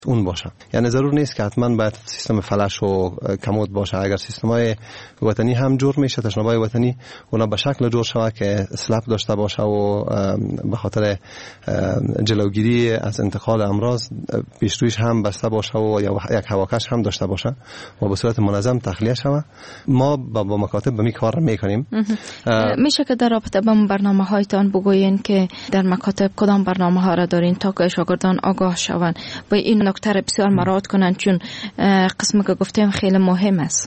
اون باشه. یعنی ضرور نیست که حتما باید سیستم فلش و کمود باشه. اگر سیستم‌های وطنی هم جور میشه، تشناب‌های وطنی اونا به شکل جور شوه که اسلپ داشته باشه و به خاطر جلوگیری از انتقال امراض پیشرویش هم بسته باشه و یک هواکش هم داشته باشه و به صورت منظم تخلیه شوه. ما با مکاتب به می کار میکنیم. میشه که در رابطه با برنامه‌هایتان بگوین که در مکاتب کدام برنامه‌ها را دارین تا که شاگردان آگاه شوند و این نکته را بسیار مراعات کنند، چون قسمی که گفتیم خیلی مهم است.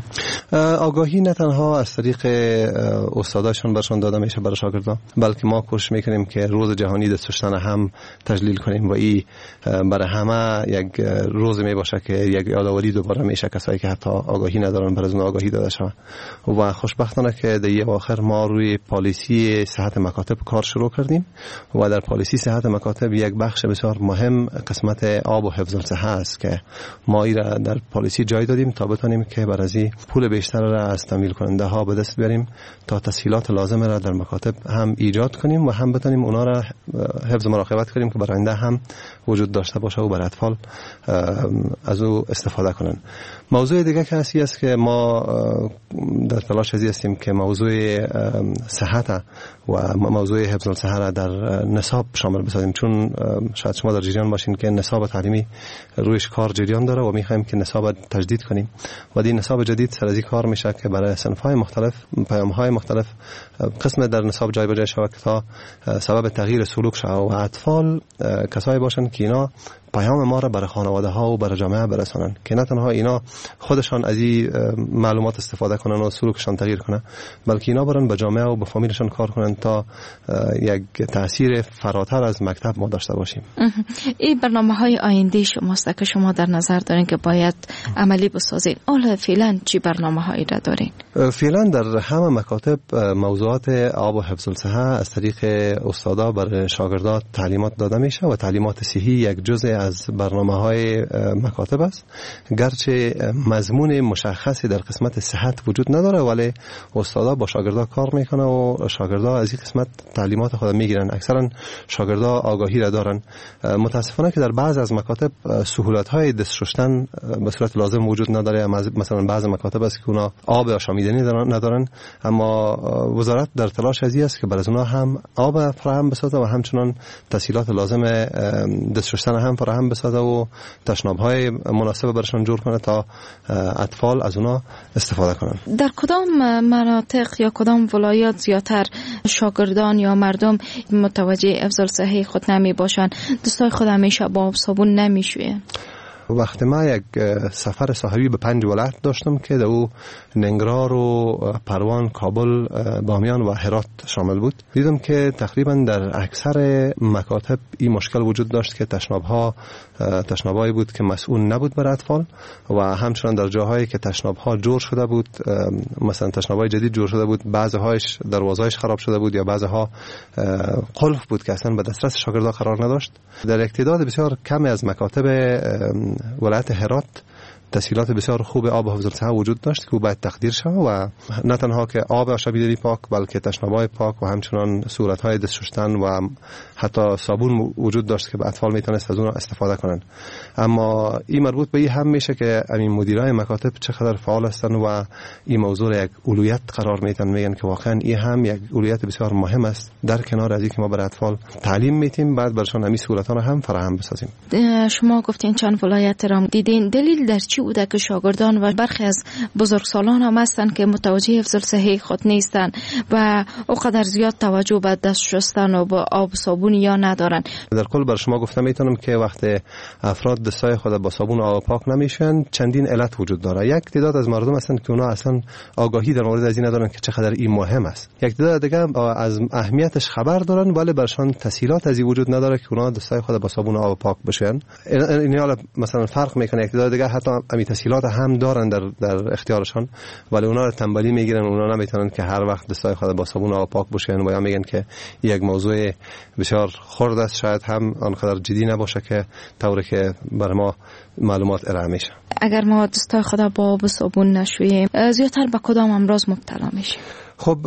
آگاهی نه تنها از طریق استاداشون برشان داده میشه برای شاگردان، بلکه ما کوشش میکنیم که روز جهانی دستشویی هم تجلیل کنیم و این برای همه یک روز می باشه که یک یادآوری دوباره میشه کسایی که حتی آگاهی ندارن برای اون آگاهی داده شود. و خوشبختانه که در یه آخر ما روی پالیسی صحت مکاتب کار شروع کردیم و در پالیسی صحت مکاتب یک بخش بسیار مهم قسمت آب و حفظ الصحه است که ما این را در پالیسی جای دادیم تا بتونیم که برای پول بیشتر را از تمویل کننده ها به دست بیاریم تا تسهیلات لازم را در مکاتب هم ایجاد کنیم و هم بتونیم اونا را حفظ مراقبت کنیم که برآینده هم وجود داشته باشه و برای اطفال از او استفاده کنن. موضوع دیگه که است که ما در تلاش هستیم که موضوع صحت و موضوع حفظ الصحه را در نصاب شامل بسازیم، چون شاید شما در جریان باشین که نصاب تعلیمی رویش کار جریان داره و میخوایم که نصاب تجدید کنیم و این نصاب جدید سر از این کار میشه که برای صنف‌های مختلف، پیام‌های مختلف قسم در نصاب جای به جای شود که تا سبب تغییر سلوک شود و اطفال کسایی باشن که اینا پیام ما را برای خانواده ها و برای جامعه برسانن، که نه تنها اینا خودشان از این معلومات استفاده کنن و سلوکشان تغییر کنه، بلکه اینا برن به جامعه و به فامیلشان کار کنن تا یک تاثیر فراتر از مکتب ما داشته باشیم. این برنامه‌های آینده شماست که شما در نظر دارین که باید عملی بسازید. حالا فعلا چی برنامه‌هایی را دارین؟ فعلا در همه مکاتب موضوعات آب و حفظ الصحه از طریق استادا برای شاگردان تعلیمات داده میشه و تعلیمات صحی یک جزء از برنامه‌های مکاتب است. گرچه مضمون مشخصی در قسمت صحت وجود نداره، ولی استادا با شاگردان کار میکنه و شاگردان از این قسمت تعلیمات خود میگیرن. اکثرا شاگردان آگاهی را دارن. متاسفانه که در بعض از مکاتب سهولت‌های دست شستن به صورت لازم وجود نداره. مثلا بعض مکاتب است که اونا آب آشامیدنی ندارن، اما وزارت در تلاش است که برای اونها هم آب فراهم بسازه و همچنان تسهیلات لازم دست شستن هم فراهم بسازه و تشناب‌های مناسب برشان جور کنه تا اطفال از اونا استفاده کنن. در کدام مناطق یا کدام ولایات زیاتر شاگردان یا مردم متوجه حفظ الصحه خود نمی باشن، دستای خود همیشه با آب صابون نمیشویه؟ وقتی ما یک سفر صحابی به 5 ولایت داشتم که در او ننگرهار و پروان، کابل، بامیان و هرات شامل بود، دیدم که تقریبا در اکثر مکاتب این مشکل وجود داشت که تشناب‌هایی بود که مسئول نبود برای اطفال و همچنان در جاهایی که تشناب‌ها جور شده بود، مثلا تشناب‌های جدید جور شده بود، بعضی‌هاش دروازه‌هاش خراب شده بود یا بعضی‌ها قلف بود که اصلا به دسترس شاگردان قرار نداشت. در یک تعداد بسیار کمی از مکاتب ولایت هرات تسهیلات بسیار خوب آب و حفظ الصحه وجود داشت که باید تقدیر شود و نه تنها که آب آشامیدنی پاک بلکه تشناب‌های پاک و همچنان صورت‌های دست شستن و حتی صابون وجود داشت که اطفال میتونست از اون استفاده کنن. اما این مربوط به این هم میشه که همین مدیرای مکاتب چقدر فعال هستن و این موضوع یک اولویت قرار میدن، میگن که واقعا این هم یک اولویت بسیار مهم است در کنار از اینکه ما برای اطفال تعلیم میتیم بعد برشان همین صورت‌ها رو هم فراهم بسازیم. شما گفتین چند ولایت را دیدین، دلیل در چی بوده که شاگردان و برخی از بزرگسالان هم هستن که متوجه حفظ الصحه خود نیستن و اوقدر زیاد توجه به دست شستن و با آب صابون یا ندارن؟ در کل بر شما گفتم میتونم که وقتی افراد دستای خود با صابون و آب پاک نمیشن چندین علت وجود داره. یک تعداد از مردم هستن که اونا اصلا آگاهی در مورد از این ندارن که چقدر این مهم است. یک تعداد دیگه از اهمیتش خبر دارن ولی برشان تسهیلات از این وجود نداره که اونا دستای خود با صابون و آب پاک بشن. این حالا مثلا فرق میکنه. یک تعداد دیگه حتی امی تسهیلات هم دارن در اختیارشان ولی اونا رو تنبلی میگیرن، اونا نمیتونن که هر وقت دستای خود با صابون و آب پاک بشن و یا میگن که یک موضوع بسیار خرد است، شاید هم آنقدر جدی نباشه که طوری که بر ما معلومات ارائه میشه. اگر ما دستای خود با آب و صابون نشوییم زیادتر به کدام امراض مبتلا میشیم؟ خب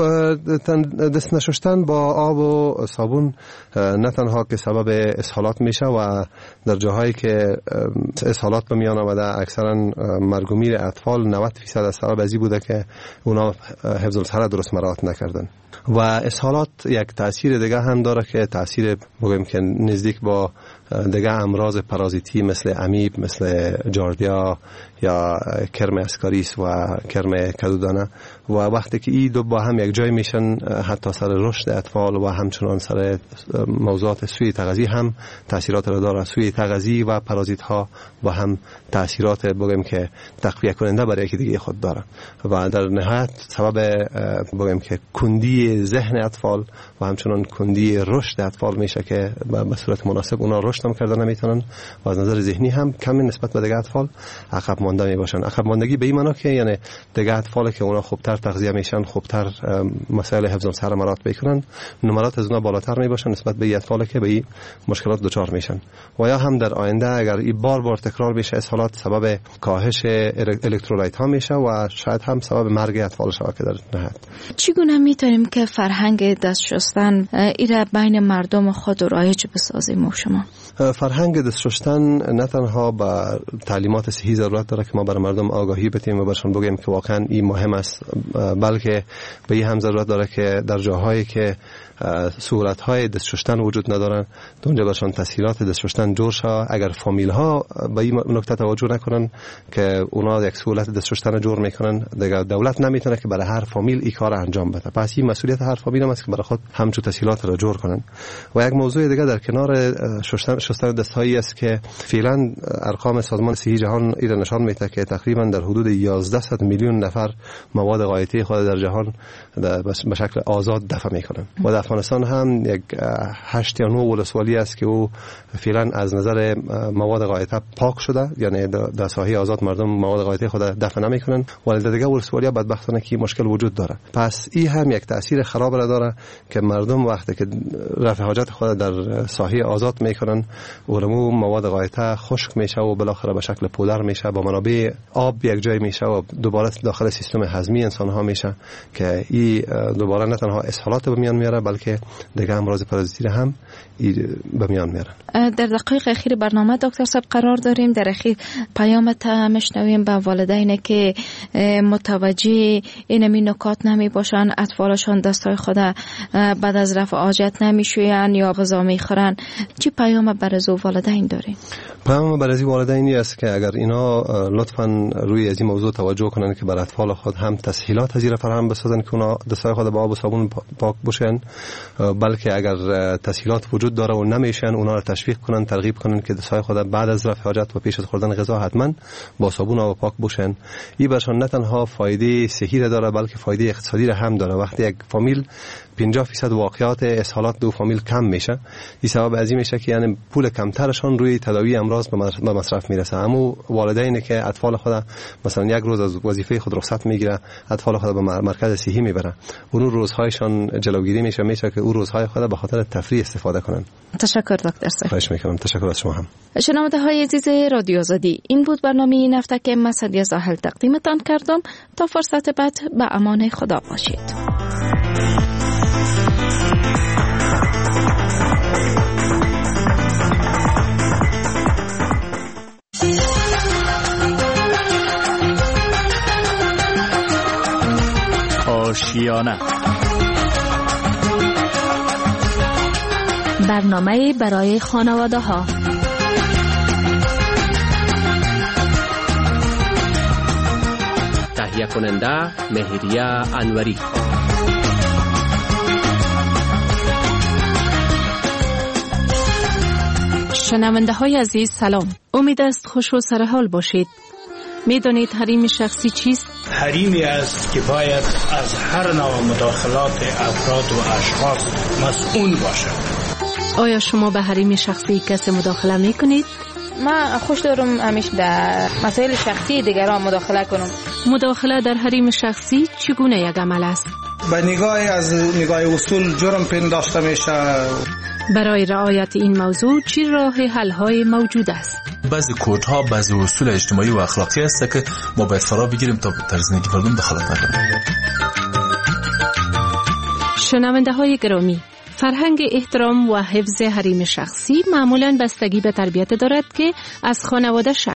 دست نشستن با آب و صابون نه تنها که سبب اسهالات میشه و در جاهایی که اسهالات به میان آمده اکثرا مرگ و میر اطفال 90% از سبب ازی بوده که اونا حفظ الصحه درست مراعات نکردن. و اسهالات یک تاثیر دیگه هم داره که تاثیر بگیم که نزدیک با دیگه امراض پارازیتی مثل امیب، مثل جاردیا یا کرم اسکاریس و کرم کدودانه و وقتی که این دو با هم یک جای میشن حتی سر رشد اطفال و همچنان سر موضوعات سوی تغذی هم تاثیرات را داره. سوی تغذی و پارازیت ها با هم تاثیرات بگیم که تقویت کننده برای یکی دیگه خود داره و در نهایت سبب بگیم که کندی ذهن اطفال و همچنان کندی رشد اطفال میشه که به صورت مناسب اونا رشد هم کردن نمیتونن و از نظر ذهنی هم کمی نسبت به دیگه اطفال عقب مانده میباشن. عقب ماندگی به این معنی که یعنی دیگه اطفالی که اونا خوبتر تغذیه میشن، خوبتر مسائل حفظ الصحه مراعات میکنن، نمرات از اونا بالاتر میباشن نسبت به اطفالی که به این مشکلات دچار میشن. و یا هم در آینده اگر این بار تکرار بشه اسهالات سبب کاهش الکترولایت ها میشه و شاید هم سبب مرگ اطفال شود که در نهایت. چگونه میتونیم که فرهنگ دست شستن ایره بین مردم خود رایج بسازیم؟ شما فرهنگ دست شستن نه تنها با تعلیمات صحی ضرورت داره که ما برای مردم آگاهی بدیم و برشان بگیم که واقعا این مهم است، بلکه به این هم ضرورت داره که در جاهایی که سهولت‌های دست شستن وجود ندارن اونجا برشان تسهیلات دست شستن جور شه. اگر فامیل ها به این نکته توجه نکنن که اونا یک سهولت دست شستن جور میکنن، دیگه دولت نمیتونه که برای هر فامیل این کار انجام بده. پس این مسئولیت هر فامیل هم است که برای خود همچون تسهیلات را جور کنن. و یک موضوع دیگه در کنار شستن دستهایی است که فعلا ارقام سازمان صحی جهان ایرا نشان میده که تقریبا در حدود 11 میلیون نفر مواد غایطی خود در جهان به شکل آزاد دفع میکنن. و در افغانستان هم یک 8 یا 9 ولسوالی است که او فعلا از نظر مواد غایطه پاک شده، یعنی در ساحه آزاد مردم مواد غایطی خود دفع نمیکنن، ولی در دیگه ولسوالی بدبختانه که مشکل وجود داره. پس این هم یک تاثیر خراب را داره که مردم وقتی که رفع حاجت خود در ساحه آزاد میکنن اونمو مواد غایطه خشک میشه و بالاخره به شکل پودر میشه، با منابع آب یک جای میشه و دوباره داخل سیستم هضمی انسان ها میشه که این دوباره نه تنها اسهالات به میان میاره بلکه دیگه امراض پارازیتی هم به میان میارن. در دقایق اخیر برنامه دکتر صاحب قرار داریم. در اخیر پیامت میشنویم به والدین که متوجه اینمی نکات نمی باشن، اطفالشان دستای خود بعد از رفع حاجت نمیشوین یا غذا میخورن، چی پیام برای والدین دارین؟ پیام برای والدینی است که اگر اینا لطفاً روی از این موضوع توجه کنن که برای اطفال خود هم تسهیلات هزینه فراهم بسازن که اونا دستای خود با آب و صابون پاک باشن، بلکه اگر تسهیلات وجود داره و نمیشن اونا رو تشویق کنن، ترغیب کنن که دستای خود بعد از رفع حاجت و پیش از خوردن غذا حتما با صابون و پاک باشن. این برشان نه تنها فایده صحی داره بلکه فایده اقتصادی را هم داره. وقتی یک فامیل 50% واقعات اسهالات دو فامیل کم میشه، این سبب از این میشه که یعنی پول کمترشان روی تداوی امراض به مصرف میرسه. اما والدینی که اطفال خود مثلا یک روز از وظیفه خود رخصت میگیره، اطفال خود به مرکز صحی میبره، اون روزهایشان جلوگیری میشه که اون روزهای خود به خاطر تفریح استفاده کنن. تشکر دکتر صاحب. خواهش میکنم. تشکر از شما هم. شنونده های عزیز رادیو آزادی، این بود برنامه این هفته که من سعدیه زاهل تقدیمتان کردم. تا فرصت بعد به امان خدا باشید. آشیانه، برنامه برای خانواده ها. تهیه کننده مهریه انوری. شنونده های عزیز سلام، امید است خوش و سرحال باشید. میدانید حریم شخصی چیست؟ حریمی است که باید از هر نوع مداخلات افراد و اشخاص مسئول باشد. آیا شما به حریم شخصی کسی مداخله میکنید؟ من خوش دارم همیشه در مسائل شخصی دیگران مداخله کنم. مداخله در حریم شخصی چگونه یک عمل است؟ به نگاه اصول جرم پنداشته میشه. برای رعایت این موضوع چی راه حل های موجود است؟ بعضی کودها بعضی اصول اجتماعی و اخلاقی است که ما باید فرا بگیریم تا در زندگی مردم دخالت نکنیم. شنونده های گرامی، فرهنگ احترام و حفظ حریم شخصی معمولاً بستگی به تربیت دارد که از خانواده